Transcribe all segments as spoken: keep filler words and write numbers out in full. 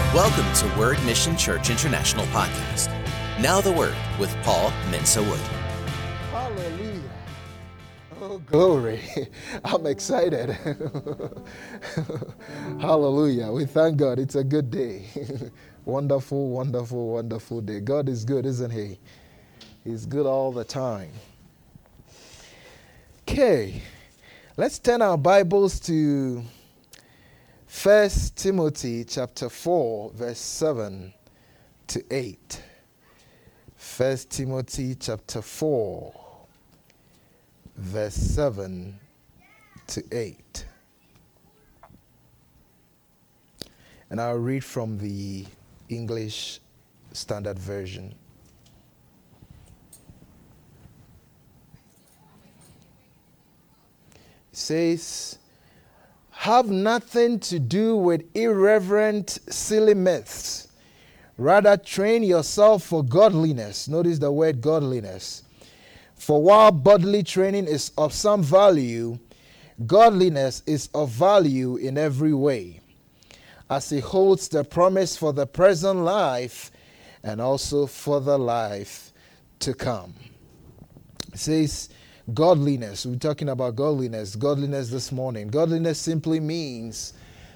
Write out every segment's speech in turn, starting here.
Welcome to Word Mission Church International Podcast. Now the Word with Paul Mensa-Wood. Hallelujah. Oh, glory. I'm excited. Hallelujah. We thank God. It's a good day. Wonderful, wonderful, wonderful day. God is good, isn't he? He's good all the time. Okay. Let's turn our Bibles to First Timothy chapter four, verse seven to eight. First Timothy chapter four, verse seven to eight. And I'll read from the English Standard Version. It says, "Have nothing to do with irreverent, silly myths. Rather, train yourself for godliness." Notice the word godliness. "For while bodily training is of some value, godliness is of value in every way, as it holds the promise for the present life and also for the life to come." It says, godliness. We're talking about godliness. Godliness this morning. Godliness simply means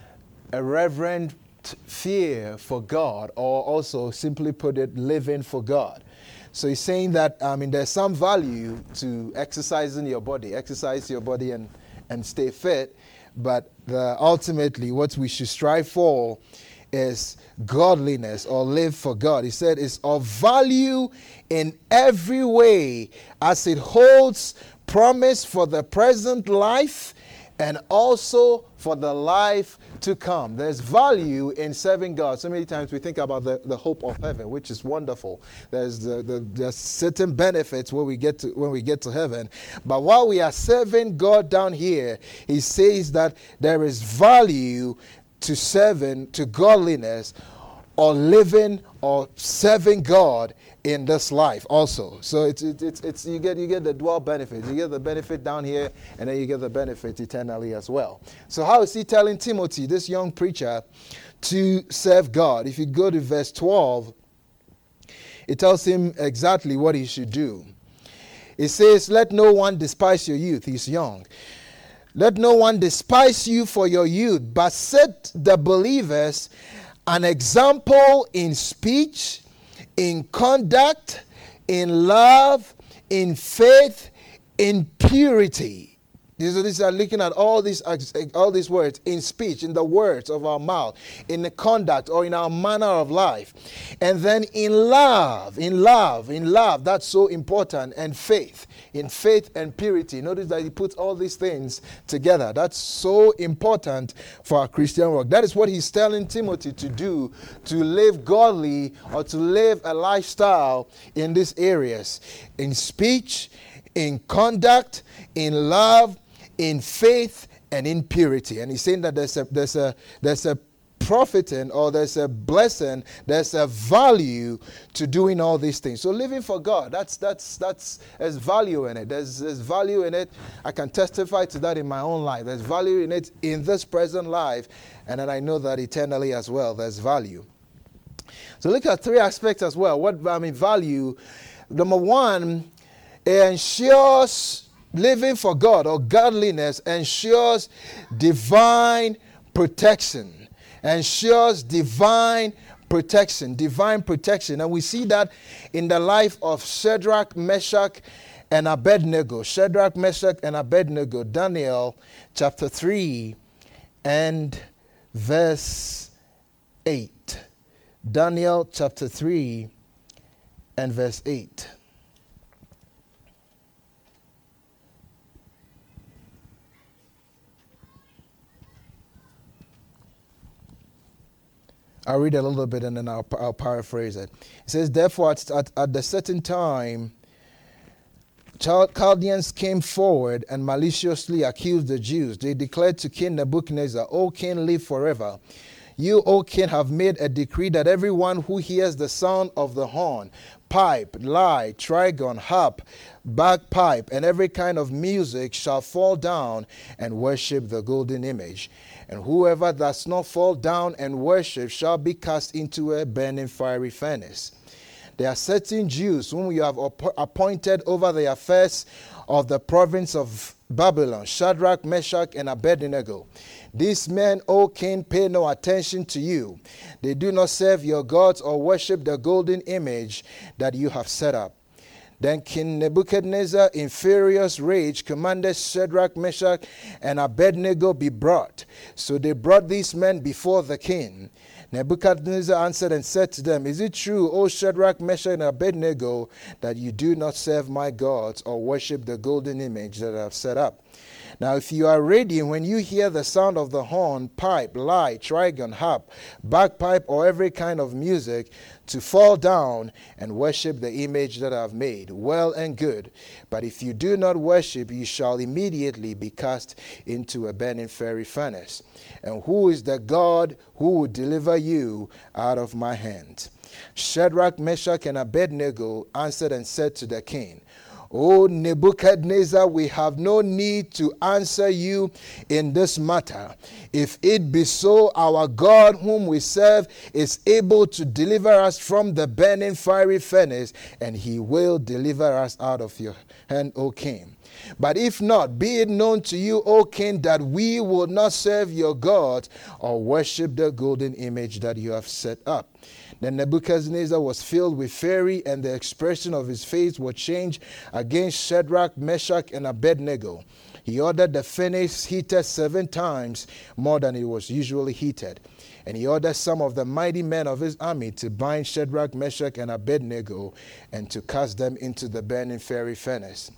a reverent fear for God, or also simply put it, living for God. So he's saying that I mean there's some value to exercising your body, exercise your body and and stay fit, but the, ultimately what we should strive for is godliness, or live for God. He said it's of value in every way, as it holds promise for the present life and also for the life to come. There's value in serving God. So many times we think about the, the hope of heaven, which is wonderful. There's the, the there's certain benefits when we get to when we get to heaven. But while we are serving God down here, he says that there is value to serving, to godliness, or living or serving God in this life also. So it's it's it's you get you get the dual benefits. You get the benefit down here, and then you get the benefit eternally as well. So how is he telling Timothy, this young preacher, to serve God? If you go to verse twelve, it tells him exactly what he should do. It says, "Let no one despise your youth." He's young. "Let no one despise you for your youth, but set the believers an example in speech, in conduct, in love, in faith, in purity." These are, these are looking at all these all these words, in speech, in the words of our mouth, in the conduct or in our manner of life. And then in love, in love, in love, that's so important, and faith, in faith and purity. Notice that he puts all these things together. That's so important for our Christian work. That is what he's telling Timothy to do, to live godly or to live a lifestyle in these areas, in speech, in conduct, in love, in faith, and in purity. And he's saying that there's a there's a there's a profiting, or there's a blessing, there's a value to doing all these things. So living for God, that's that's that's there's value in it. There's there's value in it. I can testify to that in my own life. There's value in it in this present life, and then I know that eternally as well there's value. So look at three aspects as well. What I mean value. Number one, it ensures living for God, or godliness ensures divine protection. Ensures divine protection. Divine protection. And we see that in the life of Shadrach, Meshach, and Abednego. Shadrach, Meshach, and Abednego. Daniel chapter three and verse eight. Daniel chapter three and verse eight. I'll read a little bit and then I'll, I'll paraphrase it. It says, "Therefore, at, at, at the certain time, Chaldeans came forward and maliciously accused the Jews. They declared to King Nebuchadnezzar, 'O king, live forever. You, O king, have made a decree that everyone who hears the sound of the horn, pipe, lyre, trigon, harp, bagpipe, and every kind of music shall fall down and worship the golden image and whoever does not fall down and worship shall be cast into a burning fiery furnace. There are certain Jews whom you have appointed over the affairs of the province of Babylon, Shadrach, Meshach, and Abednego. These men, O king, pay no attention to you. They do not serve your gods or worship the golden image that you have set up. Then King Nebuchadnezzar, in furious rage, commanded Shadrach, Meshach, and Abednego be brought. So they brought these men before the king. Nebuchadnezzar answered and said to them, Is it true, O Shadrach, Meshach, and Abednego, that you do not serve my gods or worship the golden image that I have set up? Now, if you are ready, when you hear the sound of the horn, pipe, lyre, trigon, harp, bagpipe, or every kind of music, to fall down and worship the image that I have made, well and good. But if you do not worship, you shall immediately be cast into a burning fiery furnace. And who is the God who will deliver you out of my hand? Shadrach, Meshach, and Abednego answered and said to the king, O Nebuchadnezzar, we have no need to answer you in this matter. If it be so, our God whom we serve is able to deliver us from the burning fiery furnace, and he will deliver us out of your hand, O king. But if not, be it known to you, O king, that we will not serve your God or worship the golden image that you have set up. Then Nebuchadnezzar was filled with fury, and the expression of his face was changed against Shadrach, Meshach, and Abednego. He ordered the furnace heated seven times more than it was usually heated. And he ordered some of the mighty men of his army to bind Shadrach, Meshach, and Abednego, and to cast them into the burning fiery furnace.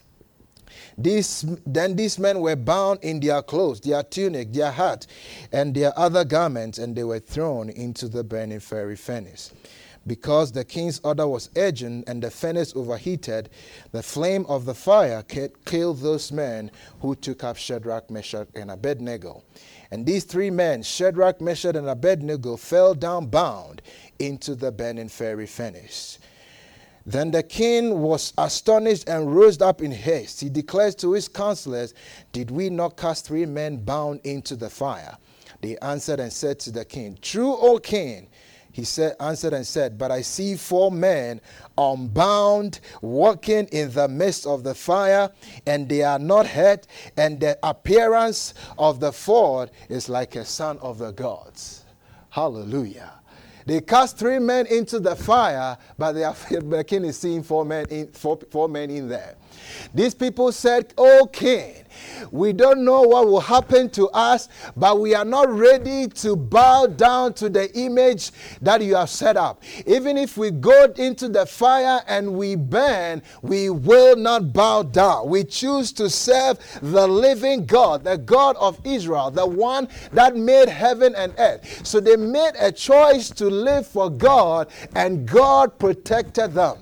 These, then these men were bound in their clothes, their tunic, their hat, and their other garments, and they were thrown into the burning fiery furnace. Because the king's order was urgent and the furnace overheated, the flame of the fire killed those men who took up Shadrach, Meshach, and Abednego. And these three men, Shadrach, Meshach, and Abednego, fell down bound into the burning fiery furnace. Then the king was astonished and rose up in haste. He declares to his counselors, Did we not cast three men bound into the fire? They answered and said to the king, True, O king. He said, answered and said, But I see four men unbound, walking in the midst of the fire, and they are not hurt, and the appearance of the fourth is like a son of the gods. Hallelujah. They cast three men into the fire, but they are, the king is seeing four men in, four, four men in there. These people said, O king, we don't know what will happen to us, but we are not ready to bow down to the image that you have set up. Even if we go into the fire and we burn, we will not bow down. We choose to serve the living God, the God of Israel, the one that made heaven and earth. So they made a choice to live for God, and God protected them.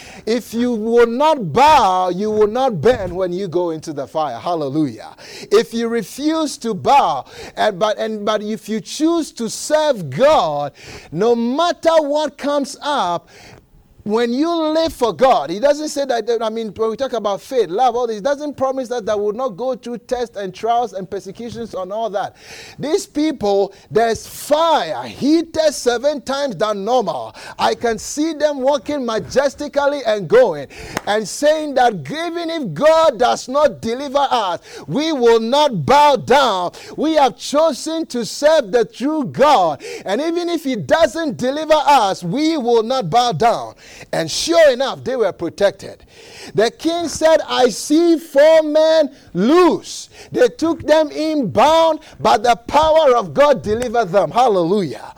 If you will not bow, you will not burn when you go into the fire. Hallelujah. If you refuse to bow, and, but, and, but if you choose to serve God, no matter what comes up, when you live for God, he doesn't say that, I mean, when we talk about faith, love, all this, he doesn't promise that they will not go through tests and trials and persecutions and all that. These people, there's fire heated seven times than normal. I can see them walking majestically and going and saying that even if God does not deliver us, we will not bow down. We have chosen to serve the true God. And even if he doesn't deliver us, we will not bow down. And sure enough, they were protected. The king said, I see four men loose. They took them in bound, but the power of God delivered them. Hallelujah.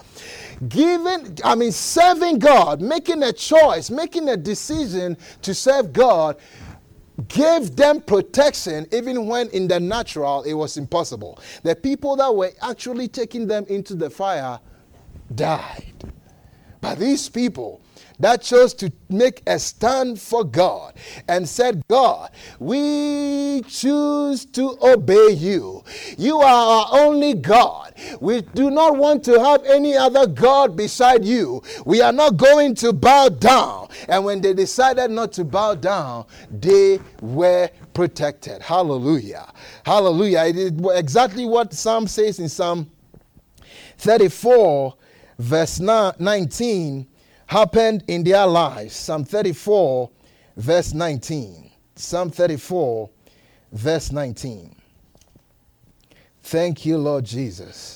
Giving, I mean, serving God, making a choice, making a decision to serve God, gave them protection even when in the natural it was impossible. The people that were actually taking them into the fire died. But these people that chose to make a stand for God and said, God, we choose to obey you. You are our only God. We do not want to have any other God beside you. We are not going to bow down. And when they decided not to bow down, they were protected. Hallelujah. Hallelujah. It is exactly what Psalm says in Psalm thirty-four, verse nineteen, happened in their lives. Psalm thirty-four, verse nineteen. Psalm thirty-four, verse nineteen. Thank you, Lord Jesus.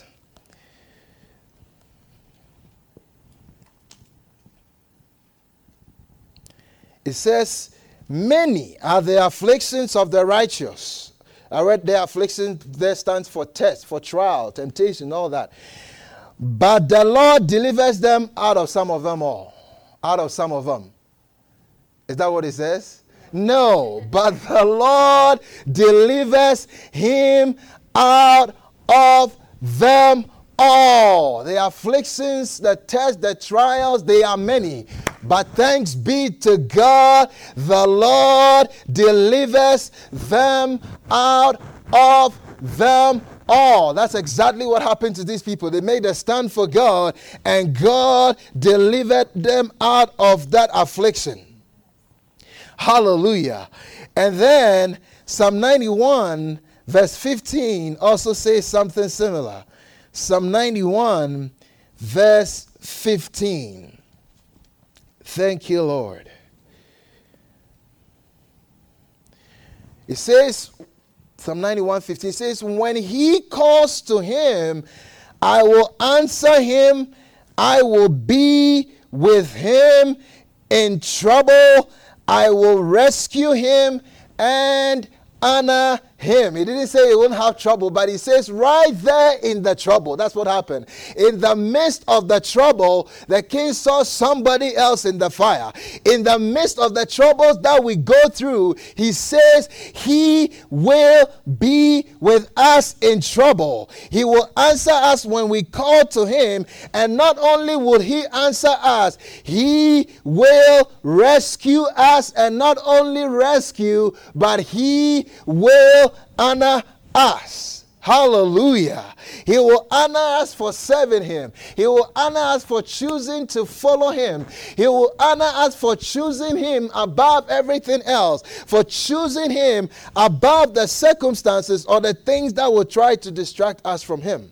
It says, many are the afflictions of the righteous. I read the affliction there stands for test, for trial, temptation, all that. But the Lord delivers them out of some of them all. Out of some of them. Is that what it says? No, but the Lord delivers him out of them all. The afflictions, the tests, the trials, they are many. But thanks be to God, the Lord delivers them out of them all. That's exactly what happened to these people. They made a stand for God, and God delivered them out of that affliction. Hallelujah. And then Psalm ninety-one, verse fifteen also says something similar. Psalm ninety-one, verse fifteen. Thank you, Lord. It says, Psalm ninety-one, fifteen says, when he calls to him, I will answer him. I will be with him in trouble. I will rescue him and honor him. He didn't say he wouldn't have trouble, but he says right there in the trouble. That's what happened. In the midst of the trouble, the king saw somebody else in the fire. In the midst of the troubles that we go through, he says he will be with us in trouble. He will answer us when we call to him. And not only will he answer us, he will rescue us. And not only rescue, but he will honor us. Hallelujah. He will honor us for serving him. He will honor us for choosing to follow him. He will honor us for choosing him above everything else, for choosing him above the circumstances or the things that will try to distract us from him.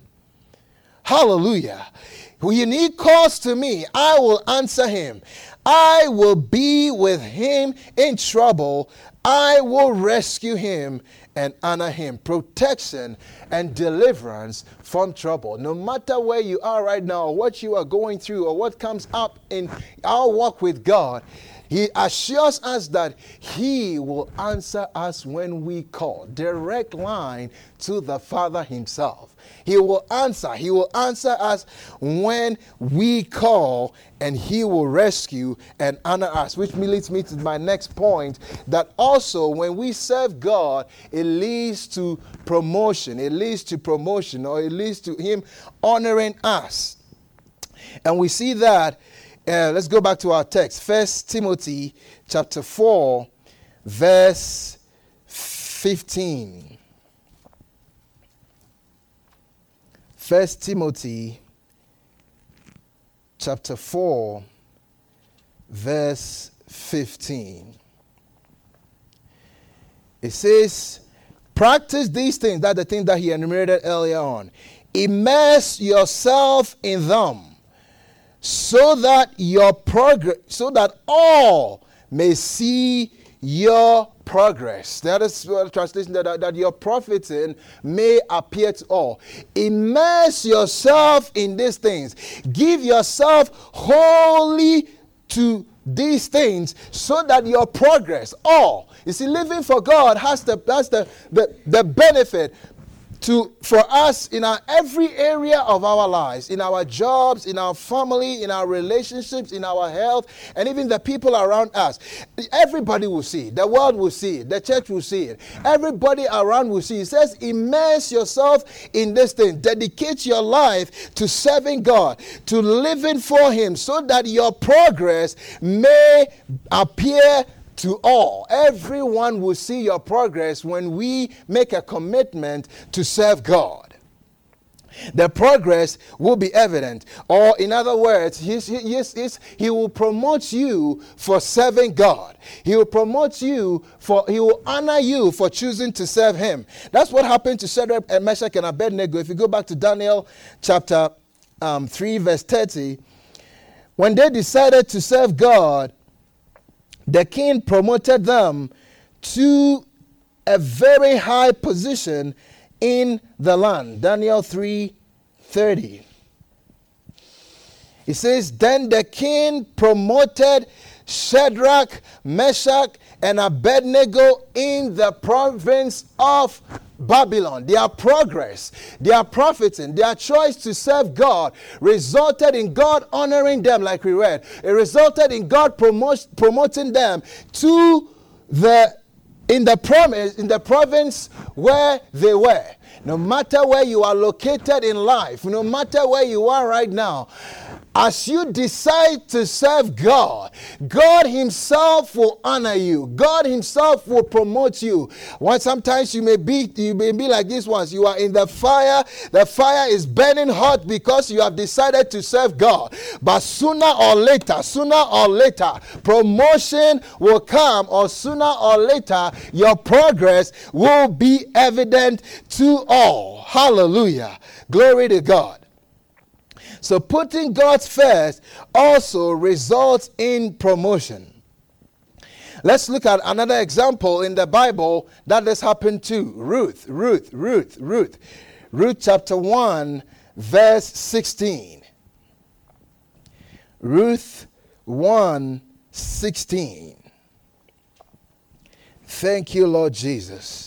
Hallelujah. When he calls to me, I will answer him. I will be with him in trouble. I will rescue him and honor him. Protection and deliverance from trouble. No matter where you are right now, or what you are going through, or what comes up in our walk with God, he assures us that he will answer us when we call. Direct line to the Father himself. He will answer. He will answer us when we call, and he will rescue and honor us. Which leads me to my next point, that also when we serve God, it leads to promotion. It leads to promotion, or it leads to him honoring us. And we see that. Uh, let's go back to our text. First Timothy chapter four, verse fifteen. First Timothy chapter four, verse fifteen. It says, practice these things. That's the thing that he enumerated earlier on. Immerse yourself in them, so that your progress, so that all may see your progress. That is the translation, that, that your profiting may appear to all. Immerse yourself in these things. Give yourself wholly to these things, so that your progress, all. You see, living for God has the, that's the, the, the benefit to for us in our every area of our lives, in our jobs, in our family, in our relationships, in our health, and even the people around us. Everybody will see it. The world will see it. The church will see it. Everybody around will see it. It says, immerse yourself in this thing. Dedicate your life to serving God, to living for him, so that your progress may appear to all. Everyone will see your progress when we make a commitment to serve God. The progress will be evident. Or in other words, he's, he's, he's, he will promote you for serving God. He will promote you for, he will honor you for choosing to serve him. That's what happened to Shadrach and Meshach and Abednego. If you go back to Daniel chapter um, three, verse thirty, when they decided to serve God, the king promoted them to a very high position in the land. Daniel three thirty. It says, then the king promoted Shadrach, Meshach, and Abednego in the province of Babylon. Their progress, their profiting, their choice to serve God resulted in God honoring them, like we read. It resulted in God promote, promoting them to the in the province, in the province where they were. No matter where you are located in life, no matter where you are right now, as you decide to serve God, God himself will honor you. God himself will promote you. One, sometimes you may be you may be like this ones. You are in the fire. The fire is burning hot because you have decided to serve God. But sooner or later, sooner or later, promotion will come, or sooner or later, your progress will be evident to all. Hallelujah. Glory to God. So putting God first also results in promotion. Let's look at another example in the Bible that this happened to. Ruth, Ruth, Ruth, Ruth. Ruth chapter one, verse sixteen. Ruth one, sixteen. Thank you, Lord Jesus.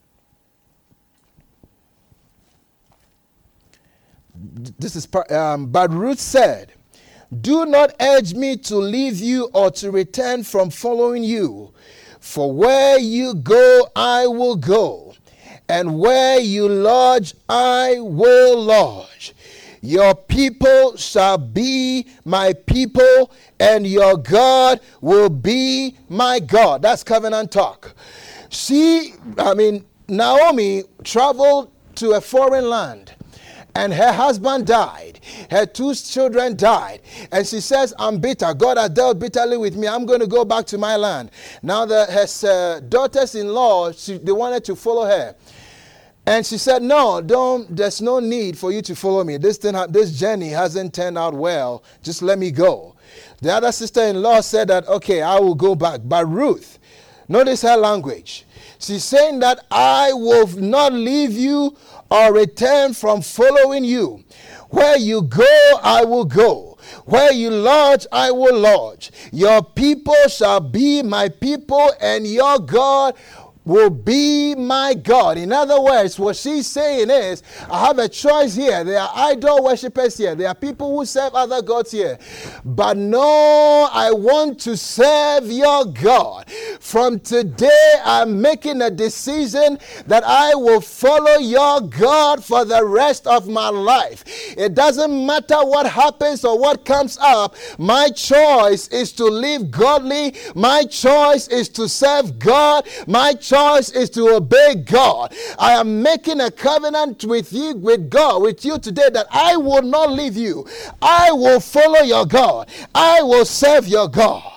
This is, um, but Ruth said, do not urge me to leave you or to return from following you. For where you go, I will go, and where you lodge, I will lodge. Your people shall be my people, and your God will be my God. That's covenant talk. She, I mean, Naomi traveled to a foreign land. And her husband died. Her two children died. And she says, I'm bitter. God has dealt bitterly with me. I'm going to go back to my land. Now the, her uh, daughters-in-law, she, they wanted to follow her. And she said, no, don't. There's no need for you to follow me. This, thing, this journey hasn't turned out well. Just let me go. The other sister-in-law said that, okay, I will go back. But Ruth, notice her language. She's saying that I will not leave you or return from following you. Where you go, I will go. Where you lodge, I will lodge. Your people shall be my people, and your God will be my God. In other words, what she's saying is, I have a choice here. There are idol worshippers here. There are people who serve other gods here. But no, I want to serve your God. From today, I'm making a decision that I will follow your God for the rest of my life. It doesn't matter what happens or what comes up. My choice is to live godly. My choice is to serve God. My choice is to obey God. I am making a covenant with you, with God, with you today, that I will not leave you. I will follow your God. I will serve your God.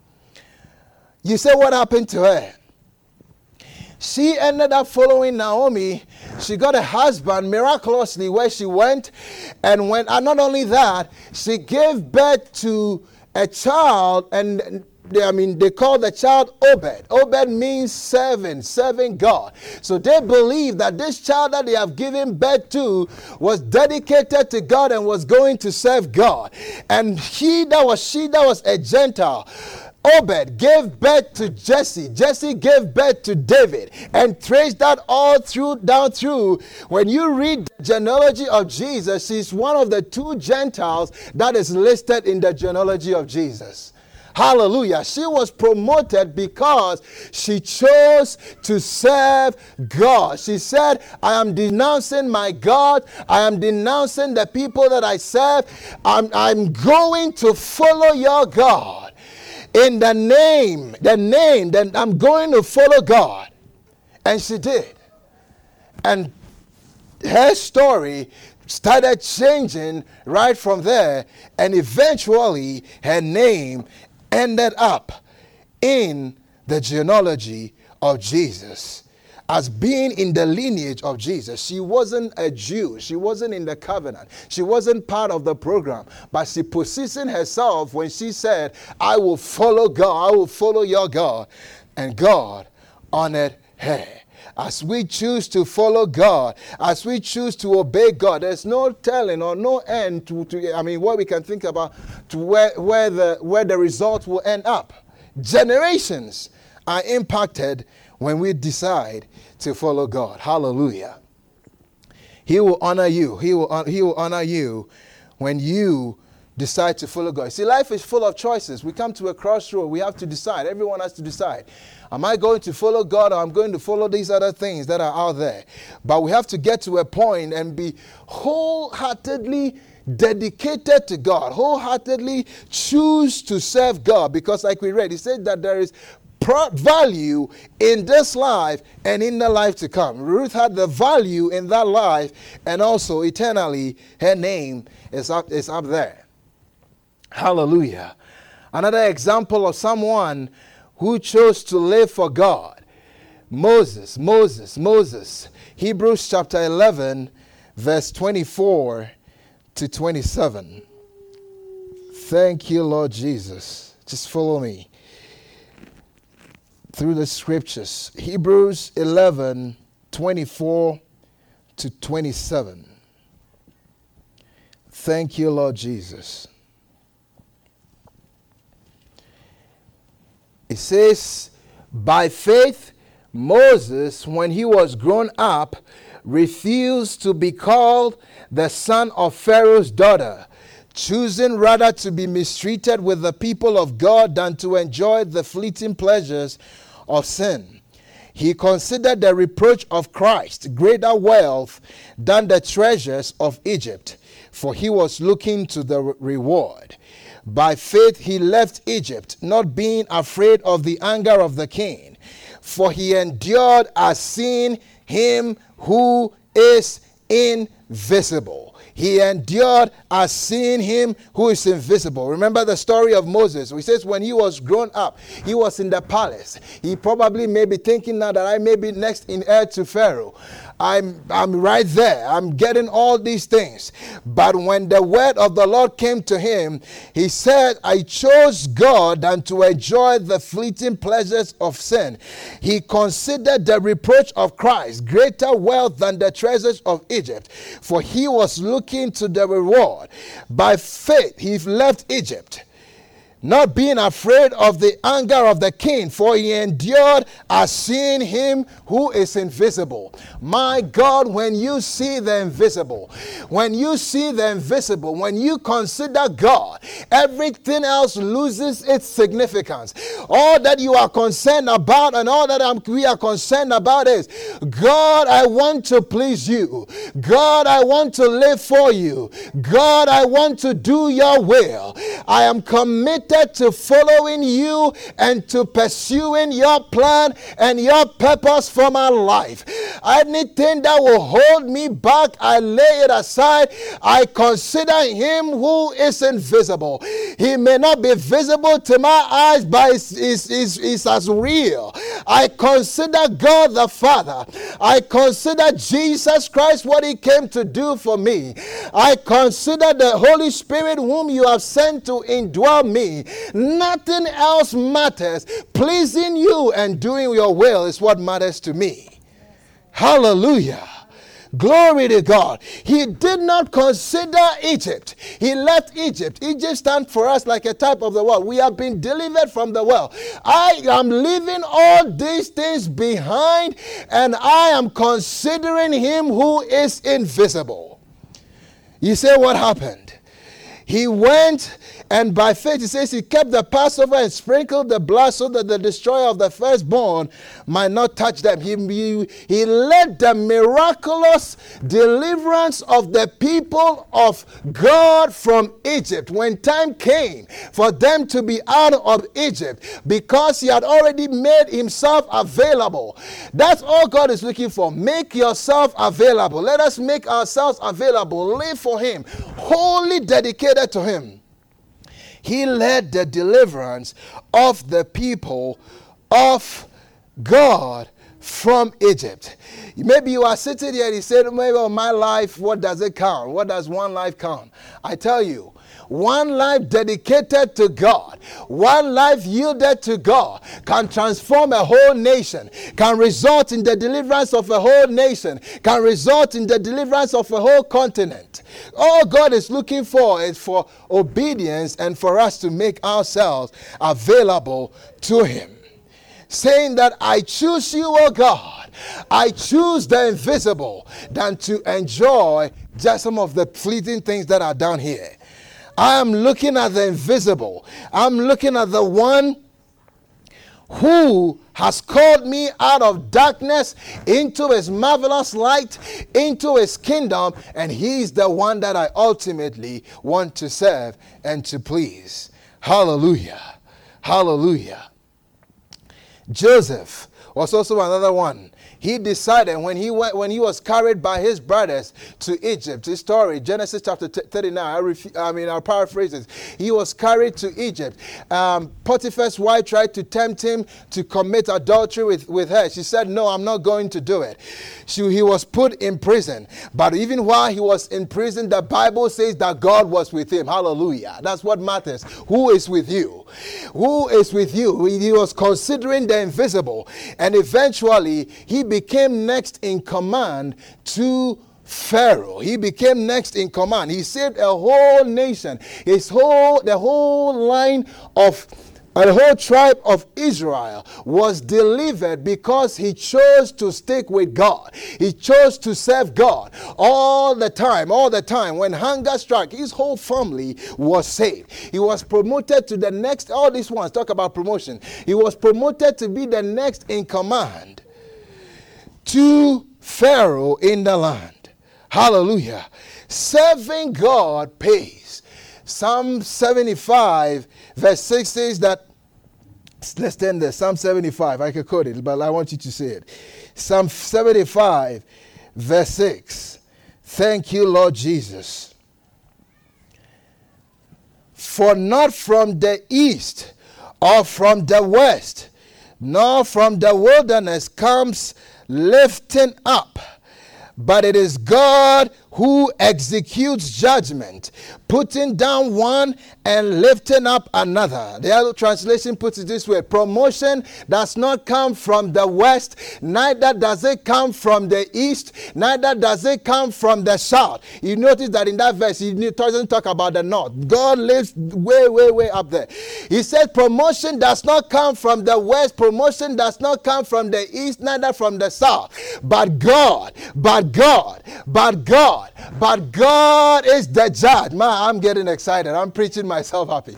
You say, what happened to her? She ended up following Naomi. She got a husband miraculously where she went. And when, and not only that, she gave birth to a child, and They, I mean, they call the child Obed. Obed means servant, serving God. So they believe that this child that they have given birth to was dedicated to God and was going to serve God. And he that was, she that was a Gentile, Obed gave birth to Jesse. Jesse gave birth to David. And trace that all through, down through. When you read the genealogy of Jesus, she's one of the two Gentiles that is listed in the genealogy of Jesus. Hallelujah. She was promoted because she chose to serve God. She said, I am denouncing my God. I am denouncing the people that I serve. I'm, I'm going to follow your God. In the name, the name, then I'm going to follow God. And she did. And her story started changing right from there. And eventually her name ended up in the genealogy of Jesus. as being in the lineage of Jesus. She wasn't a Jew. She wasn't in the covenant. She wasn't part of the program. But she positioned herself when she said, I will follow God. I will follow your God. And God honored her. As we choose to follow God, as we choose to obey God, there's no telling or no end to, to I mean, what we can think about to where, where, the, where the result will end up. Generations are impacted when we decide to follow God. Hallelujah. He will honor you. He will, he will honor you when you decide to follow God. See, life is full of choices. We come to a crossroad. We have to decide. Everyone has to decide. Am I going to follow God, or I'm going to follow these other things that are out there? But we have to get to a point and be wholeheartedly dedicated to God. Wholeheartedly choose to serve God. Because like we read, he said that there is value in this life and in the life to come. Ruth had the value in that life, and also eternally her name is up, is up there. Hallelujah. Another example of someone who chose to live for God. Moses, Moses, Moses. Hebrews chapter eleven, verse twenty-four to twenty-seven. Thank you, Lord Jesus. Just follow me through the scriptures. Hebrews eleven, twenty-four to twenty-seven. Thank you, Lord Jesus. It says, by faith, Moses, when he was grown up, refused to be called the son of Pharaoh's daughter, choosing rather to be mistreated with the people of God than to enjoy the fleeting pleasures of sin. He considered the reproach of Christ greater wealth than the treasures of Egypt, for he was looking to the reward. By faith he left Egypt, not being afraid of the anger of the king, for he endured as seeing him who is invisible. He endured as seeing him who is invisible. Remember the story of Moses. He says when he was grown up, he was in the palace. He probably may be thinking now that I may be next in heir to Pharaoh. I'm, I'm right there. I'm getting all these things. But when the word of the Lord came to him, he said, I chose God than to enjoy the fleeting pleasures of sin. He considered the reproach of Christ greater wealth than the treasures of Egypt, for he was looking to the reward. By faith, he left Egypt, not being afraid of the anger of the king, for he endured as seeing him who is invisible. My God, when you see the invisible, when you see the invisible, when you consider God, everything else loses its significance. All that you are concerned about and all that I'm, we are concerned about is, God, I want to please you. God, I want to live for you. God, I want to do your will. I am committed to following you and to pursuing your plan and your purpose for my life. Anything that will hold me back, I lay it aside. I consider him who is invisible. He may not be visible to my eyes, but is is is is as real. I consider God the Father. I consider Jesus Christ, what he came to do for me. I consider the Holy Spirit whom you have sent to indwell me. Nothing else matters. Pleasing you and doing your will is what matters to me. Hallelujah. Glory to God. He did not consider Egypt. He left Egypt. Egypt stands for us like a type of the world. We have been delivered from the world. I am leaving all these things behind, and I am considering him who is invisible. You say, what happened? He went, and by faith, it says he kept the Passover and sprinkled the blood so that the destroyer of the firstborn might not touch them. He, he, he led the miraculous deliverance of the people of God from Egypt when time came for them to be out of Egypt, because he had already made himself available. That's all God is looking for. Make yourself available. Let us make ourselves available. Live for him. Wholly dedicated to him. He led the deliverance of the people of God from Egypt. Maybe you are sitting here and you said, maybe on my life, what does it count? What does one life count? I tell you, one life dedicated to God, one life yielded to God can transform a whole nation, can result in the deliverance of a whole nation, can result in the deliverance of a whole continent. All God is looking for is for obedience and for us to make ourselves available to Him. Saying that I choose you, O God. I choose the invisible than to enjoy just some of the fleeting things that are down here. I am looking at the invisible. I'm looking at the one who has called me out of darkness into his marvelous light, into his kingdom, and he's the one that I ultimately want to serve and to please. Hallelujah. Hallelujah. Joseph was also another one. He decided when he went, when he was carried by his brothers to Egypt. His story, Genesis chapter thirty-nine. I, ref, I mean, I'll paraphrase it. He was carried to Egypt. Um, Potiphar's wife tried to tempt him to commit adultery with, with her. She said, "No, I'm not going to do it." She, he was put in prison. But even while he was in prison, the Bible says that God was with him. Hallelujah. That's what matters. Who is with you? Who is with you? He was considering the invisible. And eventually, he became next in command to Pharaoh. He became next in command. He saved a whole nation. His whole, the whole line of And the whole tribe of Israel was delivered because he chose to stick with God. He chose to serve God all the time, all the time. When hunger struck, his whole family was saved. He was promoted to the next, all these ones talk about promotion. He was promoted to be the next in command to Pharaoh in the land. Hallelujah. Serving God pays. Psalm seventy-five verse six says that, let's stand there, Psalm seventy-five, I can quote it, but I want you to say it. Psalm seventy-five verse six. Thank you, Lord Jesus. For not from the east or from the west, nor from the wilderness comes lifting up, but it is God who executes judgment, putting down one and lifting up another. The other translation puts it this way: promotion does not come from the west, neither does it come from the east, neither does it come from the south. You notice that in that verse, he doesn't talk about the north. God lives way, way, way up there. He said promotion does not come from the west, promotion does not come from the east, neither from the south. But God, but God, but God, But God is the judge. Man, I'm getting excited. I'm preaching myself happy.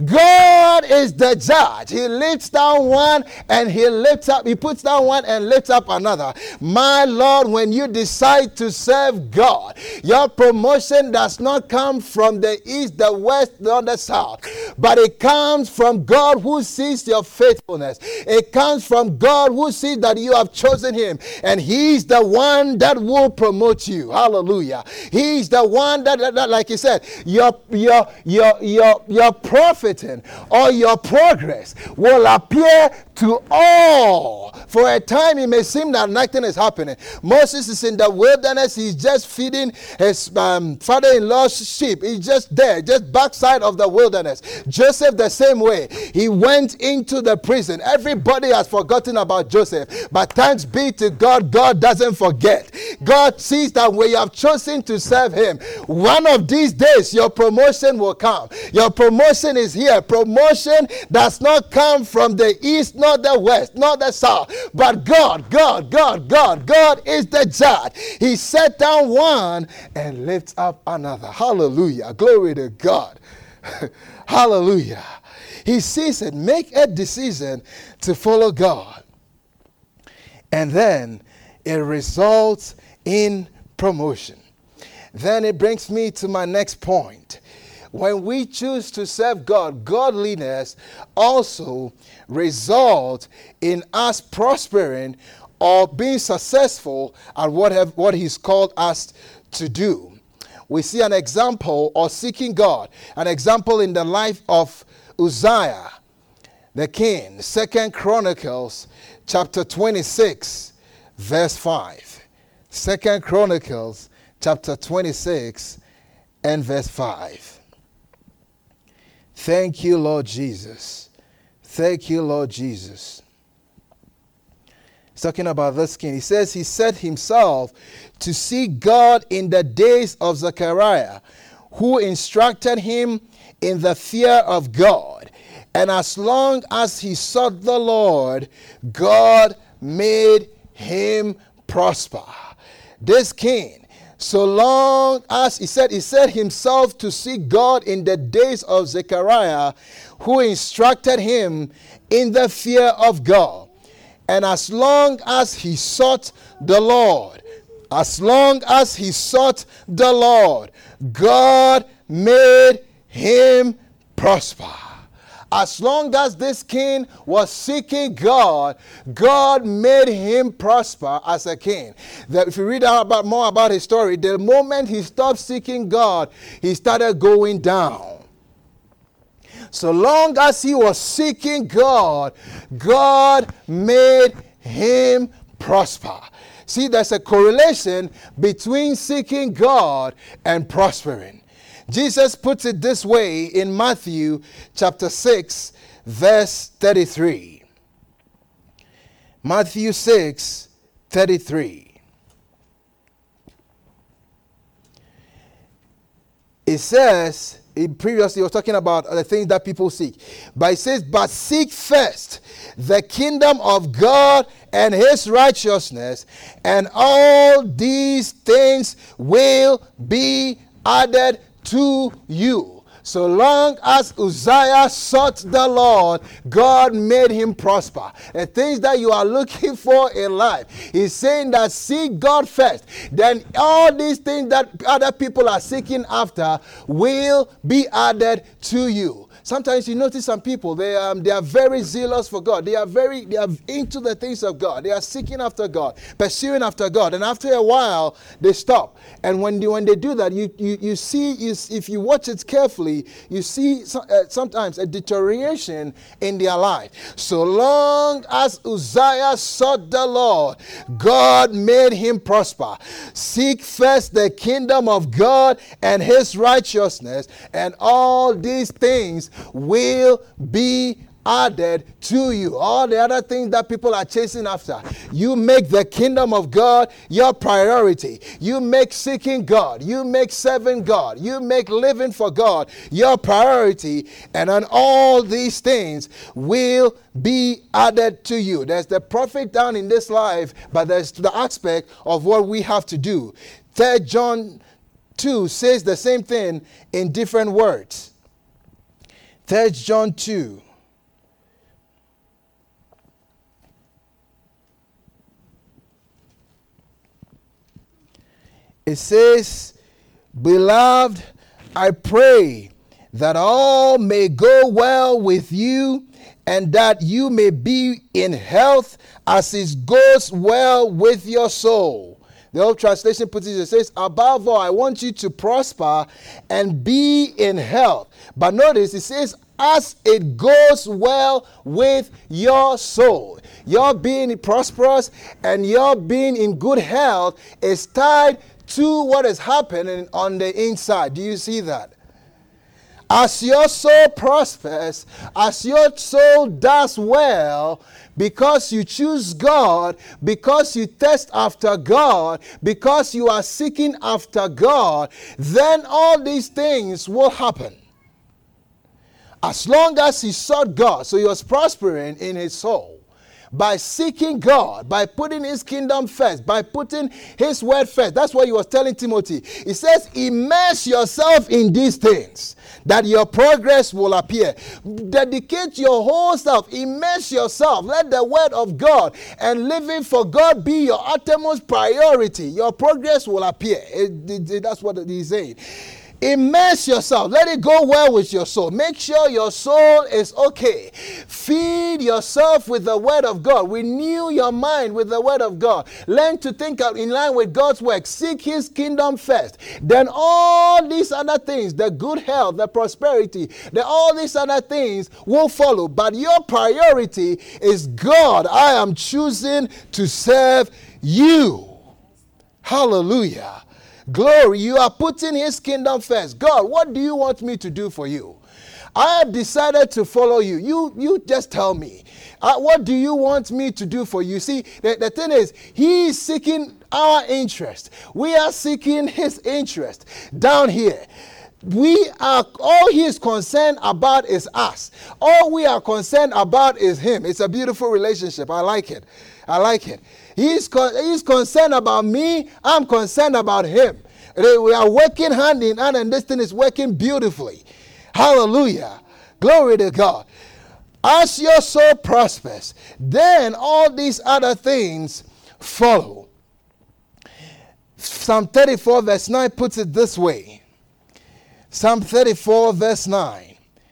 God is the judge. He lifts down one and he lifts up, he puts down one and lifts up another. My Lord, when you decide to serve God, your promotion does not come from the east, the west, nor the south, but it comes from God who sees your faithfulness. It comes from God who sees that you have chosen him, and he's the one that will promote you. Hallelujah. He's the one that, that, that like he said, your, your, your, your, your profiting or your progress will appear to all. For a time, it may seem that nothing is happening. Moses is in the wilderness. He's just feeding his um, father-in-law's sheep. He's just there, just backside of the wilderness. Joseph, the same way. He went into the prison. Everybody has forgotten about Joseph. But thanks be to God, God doesn't forget. God sees that when you have chosen to serve him, one of these days, your promotion will come. Your promotion is here. Promotion does not come from the east, not the west, not the south, but God, God, God, God, God is the judge. He set down one and lifts up another. Hallelujah. Glory to God. Hallelujah. He sees it. Make a decision to follow God. And then it results in promotion. Then it brings me to my next point. When we choose to serve God, godliness also results in us prospering or being successful at what, have, what he's called us to do. We see an example of seeking God, an example in the life of Uzziah, the king. Second Chronicles chapter twenty-six, verse five. Second Chronicles chapter twenty-six and verse five. Thank you, Lord Jesus. Thank you, Lord Jesus. He's talking about this king. He says he set himself to seek God in the days of Zechariah, who instructed him in the fear of God. And as long as he sought the Lord, God made him prosper. This king, so long as he said, he set himself to seek God in the days of Zechariah, who instructed him in the fear of God. And as long as he sought the Lord, as long as he sought the Lord, God made him prosper. As long as this king was seeking God, God made him prosper as a king. That if you read out about more about his story, the moment he stopped seeking God, he started going down. So long as he was seeking God, God made him prosper. See, there's a correlation between seeking God and prospering. Jesus puts it this way in Matthew chapter six, verse thirty-three. Matthew six, thirty-three. It says, previously he was talking about the things that people seek. But it says, but seek first the kingdom of God and his righteousness, and all these things will be added to you. So long as Uzziah sought the Lord, God made him prosper. The things that you are looking for in life, he's saying that seek God first. Then all these things that other people are seeking after will be added to you. Sometimes you notice some people, they, um, they are very zealous for God. They are very, they are into the things of God. They are seeking after God, pursuing after God. And after a while, they stop. And when they, when they do that, you, you, you see, you, if you watch it carefully, you see some, uh, sometimes a deterioration in their life. So long as Uzziah sought the Lord, God made him prosper. Seek first the kingdom of God and his righteousness, and all these things will be added to you. All the other things that people are chasing after, you make the kingdom of God your priority. You make seeking God, you make serving God, you make living for God your priority, and then all these things will be added to you. There's the profit down in this life, but there's the aspect of what we have to do. Third John two says the same thing in different words. Third John two. It says, beloved, I pray that all may go well with you, and that you may be in health as it goes well with your soul. The old translation puts it, it says, above all, I want you to prosper and be in health. But notice, it says, as it goes well with your soul. Your being prosperous and your being in good health is tied to what is happening on the inside. Do you see that? As your soul prospers, as your soul does well, because you choose God, because you thirst after God, because you are seeking after God, then all these things will happen. As long as he sought God, so he was prospering in his soul. By seeking God, by putting his kingdom first, by putting his word first. That's what he was telling Timothy. He says, immerse yourself in these things, that your progress will appear. Dedicate your whole self, immerse yourself. Let the word of God and living for God be your uttermost priority. Your progress will appear. It, it, it, that's what he's saying. Immerse yourself. Let it go well with your soul. Make sure your soul is okay. Feed yourself with the word of God. Renew your mind with the word of God. Learn to think in line with God's work. Seek his kingdom first. Then all these other things, the good health, the prosperity, the, all these other things will follow. But your priority is God. I am choosing to serve you. Hallelujah. Glory, you are putting his kingdom first. God, what do you want me to do for you? I have decided to follow you. You, you just tell me. Uh, what do you want me to do for you? See, the, the thing is, he is seeking our interest. We are seeking his interest down here. We are, all he is concerned about is us. All we are concerned about is him. It's a beautiful relationship. I like it. I like it. He's, con- he's concerned about me. I'm concerned about him. We are working hand in hand, and this thing is working beautifully. Hallelujah. Glory to God. As your soul prospers, then all these other things follow. Psalm thirty-four verse nine puts it this way. Psalm thirty-four verse nine.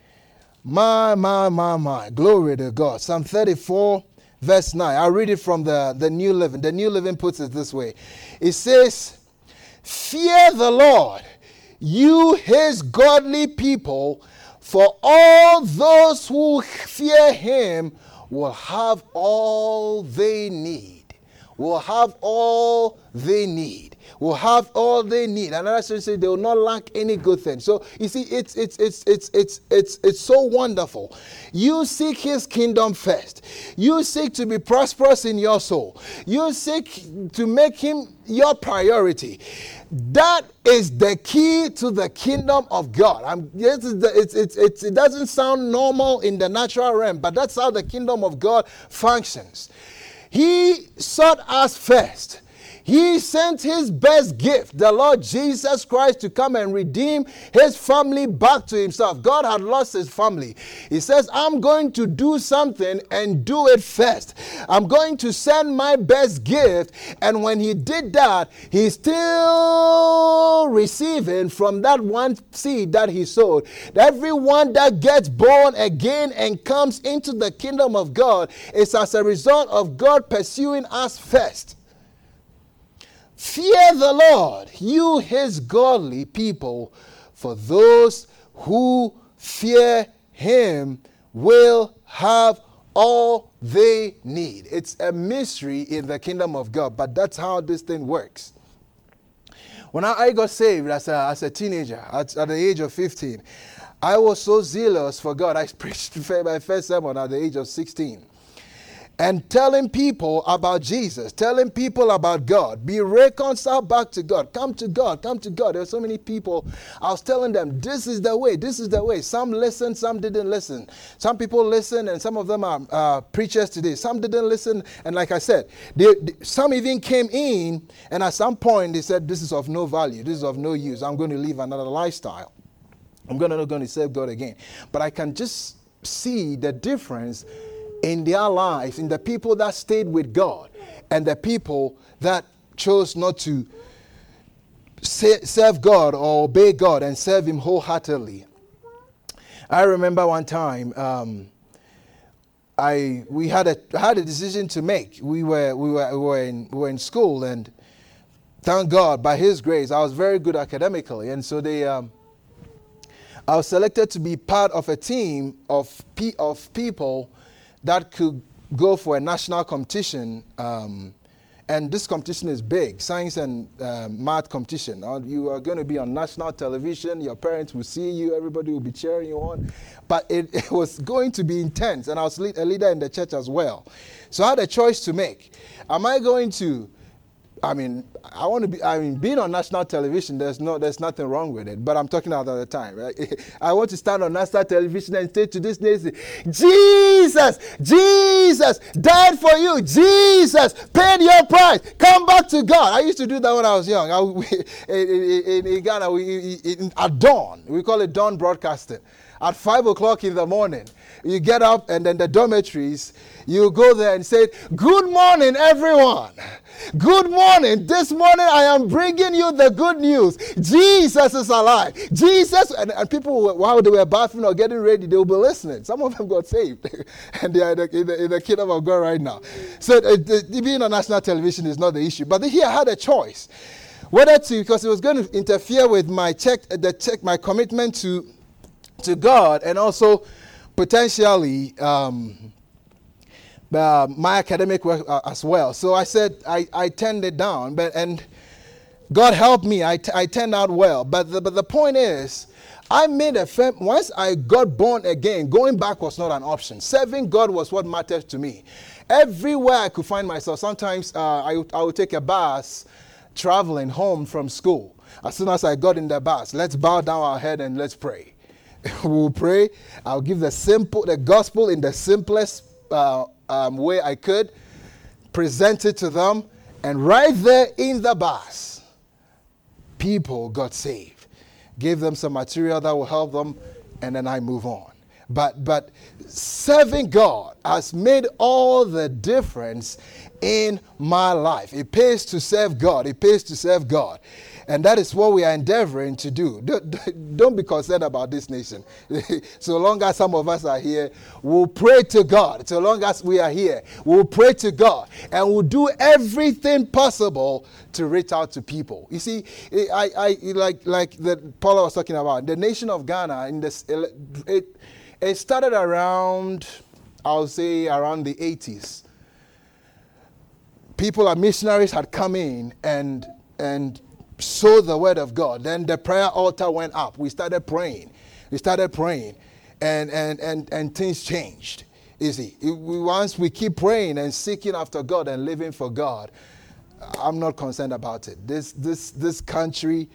My, my, my, my. Glory to God. Psalm thirty-four verse nine. I'll read it from the, the New Living. The New Living puts it this way. It says, fear the Lord, you his godly people, for all those who fear him will have all they need. Will have all they need. Will have all they need. And I should say they will not lack any good thing. So you see, it's it's it's it's it's it's it's so wonderful. You seek his kingdom first. You seek to be prosperous in your soul. You seek to make him your priority. That is the key to the kingdom of God. I'm, it's, it's, it's, it's, it doesn't sound normal in the natural realm, but that's how the kingdom of God functions. He sought us first. He sent his best gift, the Lord Jesus Christ, to come and redeem his family back to himself. God had lost his family. He says, I'm going to do something and do it first. I'm going to send my best gift. And when he did that, he's still receiving from that one seed that he sowed. Everyone that gets born again and comes into the kingdom of God is as a result of God pursuing us first. Fear the Lord, you his godly people, for those who fear him will have all they need. It's a mystery in the kingdom of God, but that's how this thing works. When I got saved as a, as a teenager, at, at the age of fifteen, I was so zealous for God. I preached my first sermon at the age of sixteen. And telling people about Jesus, telling people about God, be reconciled back to God, come to God, come to God. There are so many people, I was telling them, this is the way, this is the way. Some listened, some didn't listen. Some people listened, and some of them are uh, preachers today. Some didn't listen, and like I said, they, they, some even came in, and at some point they said, this is of no value, this is of no use. I'm going to live another lifestyle. I'm gonna, not going to serve God again. But I can just see the difference in their lives, in the people that stayed with God and the people that chose not to serve God or obey God and serve him wholeheartedly. I remember one time um, I we had a had a decision to make. We were we were we were in we were in school, and thank God by his grace I was very good academically, and so they um, I was selected to be part of a team of pe- of people that could go for a national competition, um, and this competition is big, science and uh, math competition. Uh, you are going to be on national television, your parents will see you, everybody will be cheering you on, but it, it was going to be intense, and I was lead, a leader in the church as well. So I had a choice to make. Am I going to, I mean, I want to be, I mean, being on national television, there's no, there's nothing wrong with it, but I'm talking about the time, right? I want to stand on national television and say to this nation, Jesus, Jesus died for you. Jesus paid your price. Come back to God. I used to do that when I was young. I, we, in, in, in Ghana, we, in, at dawn, we call it dawn broadcasting. at five o'clock in the morning. You get up and then the dormitories, you go there and say, good morning, everyone. Good morning. This morning I am bringing you the good news. Jesus is alive. Jesus, and, and people, while they were bathing or getting ready, they will be listening. Some of them got saved. And they are in the, in, the, in the kingdom of God right now. So uh, the, being on national television is not the issue. But here I had a choice. Whether to, because it was going to interfere with my check, the check, my commitment to, to God, and also potentially um, uh, my academic work uh, as well. So I said I, I turned it down, but and God helped me. I, t- I turned out well. But the, but the point is, I made a firm, once I got born again, going back was not an option. Serving God was what mattered to me. Everywhere I could find myself, sometimes uh, I, I would take a bus traveling home from school. As soon as I got in the bus, let's bow down our head and let's pray. We'll pray. I'll give the simple, the gospel in the simplest uh, um, way I could, present it to them, and right there in the bus, people got saved. Gave them some material that will help them, and then I move on. But but serving God has made all the difference in my life. It pays to serve God. It pays to serve God. And that is what we are endeavoring to do. Don't, don't be concerned about this nation. So long as some of us are here, we'll pray to God. So long as we are here, we'll pray to God. And we'll do everything possible to reach out to people. You see, I, I like like the Paula was talking about, the nation of Ghana, in this, it, it started around, I'll say, around the eighties. People, our missionaries had come in and and sow the word of God. Then the prayer altar went up. We started praying. We started praying. And and and, and things changed. You see, we, once we keep praying and seeking after God and living for God, I'm not concerned about it. This this this country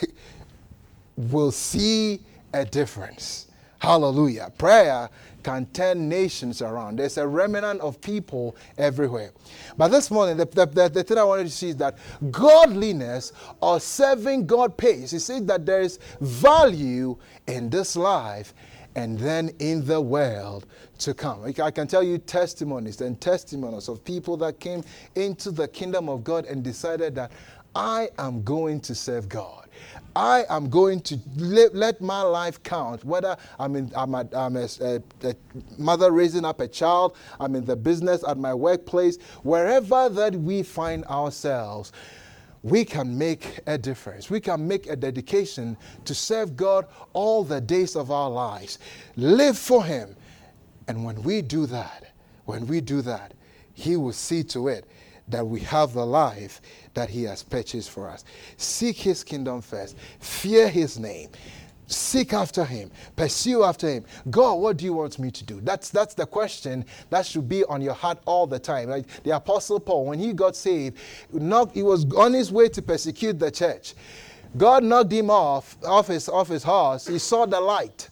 will see a difference. Hallelujah. Prayer can turn nations around. There's a remnant of people everywhere. But this morning, the, the, the, the thing I wanted to see is that godliness or serving God pays. He says that there is value in this life and then in the world to come. I can tell you testimonies and testimonies of people that came into the kingdom of God and decided that I am going to serve God. I am going to let, let my life count, whether I'm, in, I'm, a, I'm a, a, a mother raising up a child, I'm in the business, at my workplace, wherever that we find ourselves, we can make a difference. We can make a dedication to serve God all the days of our lives. Live for Him. And when we do that, when we do that, He will see to it that we have the life that He has purchased for us. Seek His kingdom first. Fear His name. Seek after Him. Pursue after Him. God, what do you want me to do? That's that's the question that should be on your heart all the time. Like the Apostle Paul, when he got saved, knocked, he was on his way to persecute the church. God knocked him off, off his, off his horse. He saw the light.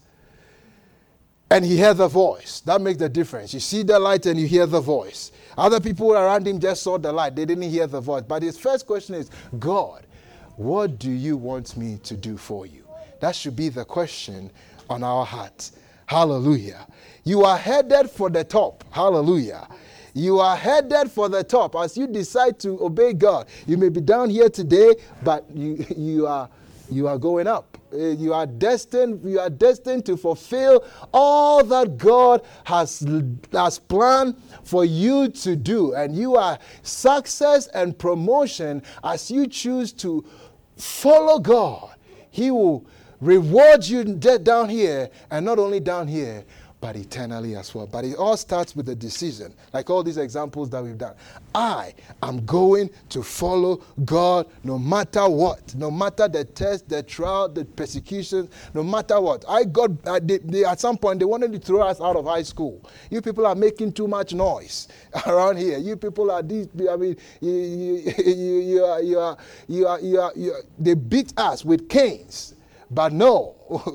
And he heard the voice. That makes the difference. You see the light and you hear the voice. Other people around him just saw the light. They didn't hear the voice. But his first question is, God, what do you want me to do for you? That should be the question on our hearts. Hallelujah. You are headed for the top. Hallelujah. You are headed for the top as you decide to obey God. You may be down here today, but you, you are you are going up. You are destined, you are destined to fulfill all that God has, has planned for you to do. And you are success and promotion as you choose to follow God. He will reward you down here, and not only down here, but eternally as well. But it all starts with a decision, like all these examples that we've done. I am going to follow God no matter what, no matter the test, the trial, the persecution, no matter what. I got, I, they, they, at some point, they wanted to throw us out of high school. You people are making too much noise around here. You people are, these, I mean, you, you, you, you, are, you, are, you, are, you, are, you are, they beat us with canes. But no,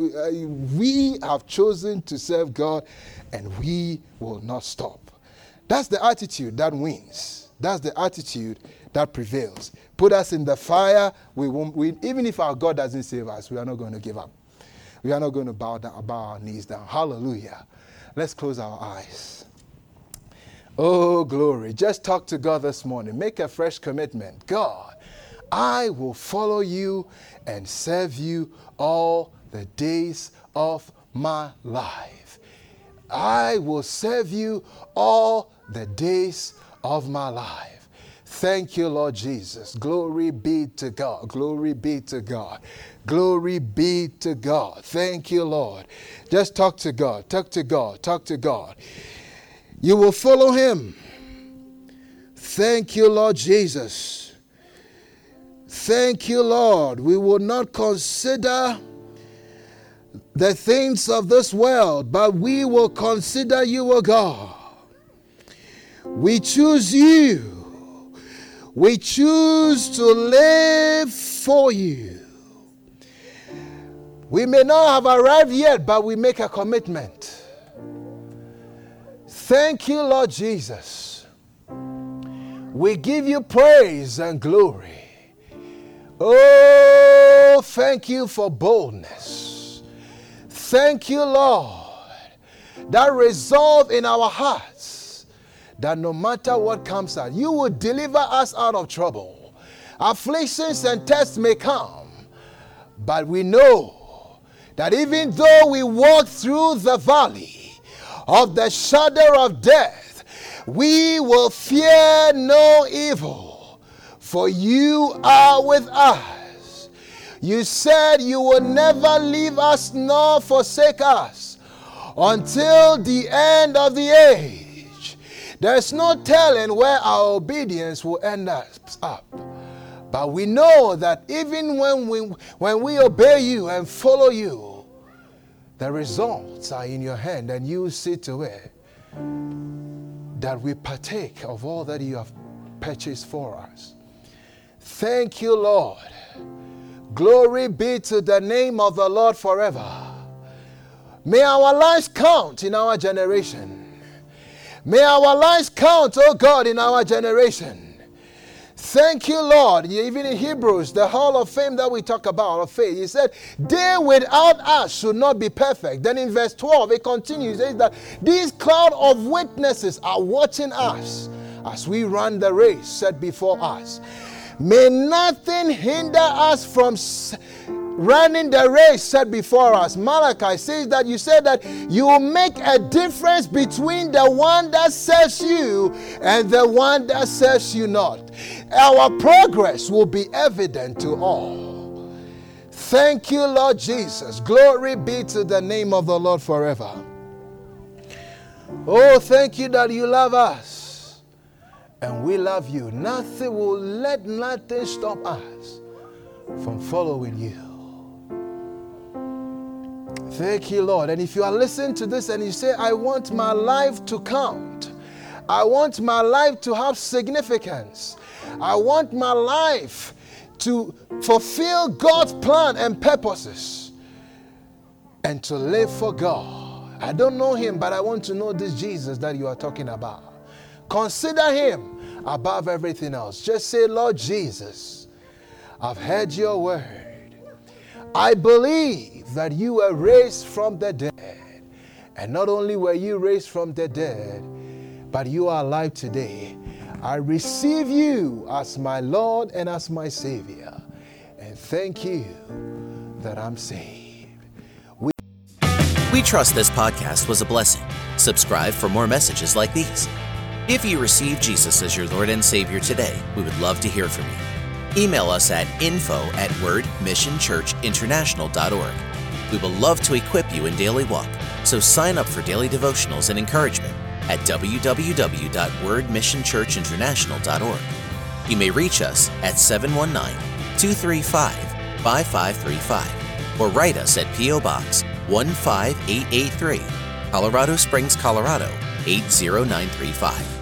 we have chosen to serve God and we will not stop. That's the attitude that wins. That's the attitude that prevails. Put us in the fire, we won't, we, even if our God doesn't save us, we are not going to give up. We are not going to bow down, bow our knees down. Hallelujah. Let's close our eyes. Oh, glory. Just talk to God this morning. Make a fresh commitment. God, I will follow you and serve you all the days of my life. I will serve you all the days of my life. Thank you, Lord Jesus. Glory be to God. Glory be to God. Glory be to God. Thank you, Lord. Just talk to God. Talk to God. Talk to God. You will follow him. Thank you, Lord Jesus. Thank you, Lord. We will not consider the things of this world, but we will consider you, O God. We choose you. We choose to live for you. We may not have arrived yet, but we make a commitment. Thank you, Lord Jesus. We give you praise and glory. Oh, thank you for boldness. Thank you, Lord, that resolve in our hearts that no matter what comes out, you will deliver us out of trouble. Afflictions and tests may come, but we know that even though we walk through the valley of the shadow of death, we will fear no evil, for you are with us. You said you will never leave us nor forsake us until the end of the age. There's no telling where our obedience will end us up. But we know that even when we, when we obey you and follow you, the results are in your hand, and you see to it that we partake of all that you have purchased for us. Thank you, Lord. Glory be to the name of the Lord forever. May our lives count in our generation. May our lives count, oh God, in our generation. Thank you, Lord. Even in Hebrews, the hall of fame that we talk about, of faith, he said, they without us should not be perfect. Then in verse twelve, it continues, it says that these cloud of witnesses are watching us as we run the race set before us. May nothing hinder us from running the race set before us. Malachi says that you said that you will make a difference between the one that serves you and the one that serves you not. Our progress will be evident to all. Thank you, Lord Jesus. Glory be to the name of the Lord forever. Oh, thank you that you love us and we love you. Nothing will let nothing stop us from following you. Thank you, Lord. And if you are listening to this and you say, I want my life to count, I want my life to have significance, I want my life to fulfill God's plan and purposes and to live for God. I don't know him, but I want to know this Jesus that you are talking about. Consider him above everything else. Just say, Lord Jesus, I've heard your word. I believe that you were raised from the dead. And not only were you raised from the dead, but you are alive today. I receive you as my Lord and as my Savior. And thank you that I'm saved. We, we trust this podcast was a blessing. Subscribe for more messages like these. If you receive Jesus as your Lord and Savior today, we would love to hear from you. Email us at info at word mission church international dot org. We will love to equip you in daily walk, so sign up for daily devotionals and encouragement at w w w dot word mission church international dot org. You may reach us at seven one nine, two three five, five five three five or write us at P O Box one five eight eight three, Colorado Springs, Colorado eight zero nine three five.